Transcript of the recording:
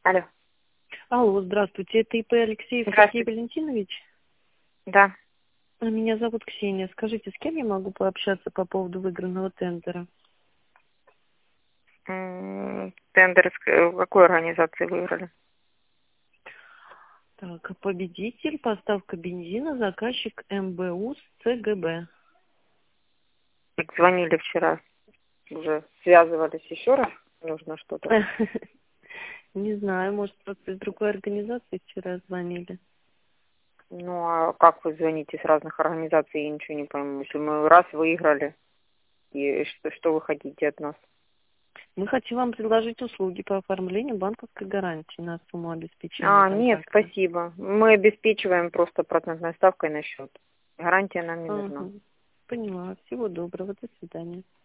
Алло. Алло, здравствуйте. Это ИП Алексеев Сергей Здравствуйте. Валентинович? Да. Меня зовут Ксения. Скажите, с кем я могу пообщаться по поводу выигранного тендера? Тендер какой организации выиграли? Так, победитель, поставка бензина, заказчик МБУ ЦГБ. Так, звонили вчера. Уже связывались еще раз? Нужно что-то. Не знаю, может, просто из другой организации вчера звонили. Ну, а как вы звоните с разных организаций, я ничего не пойму. Если мы раз выиграли, и что вы хотите от нас? Мы хотим вам предложить услуги по оформлению банковской гарантии на сумму обеспечения Нет, контракта. спасибо. Мы обеспечиваем просто процентной ставкой на счет. Гарантия нам не нужна. Ага. Поняла. Всего доброго. До свидания.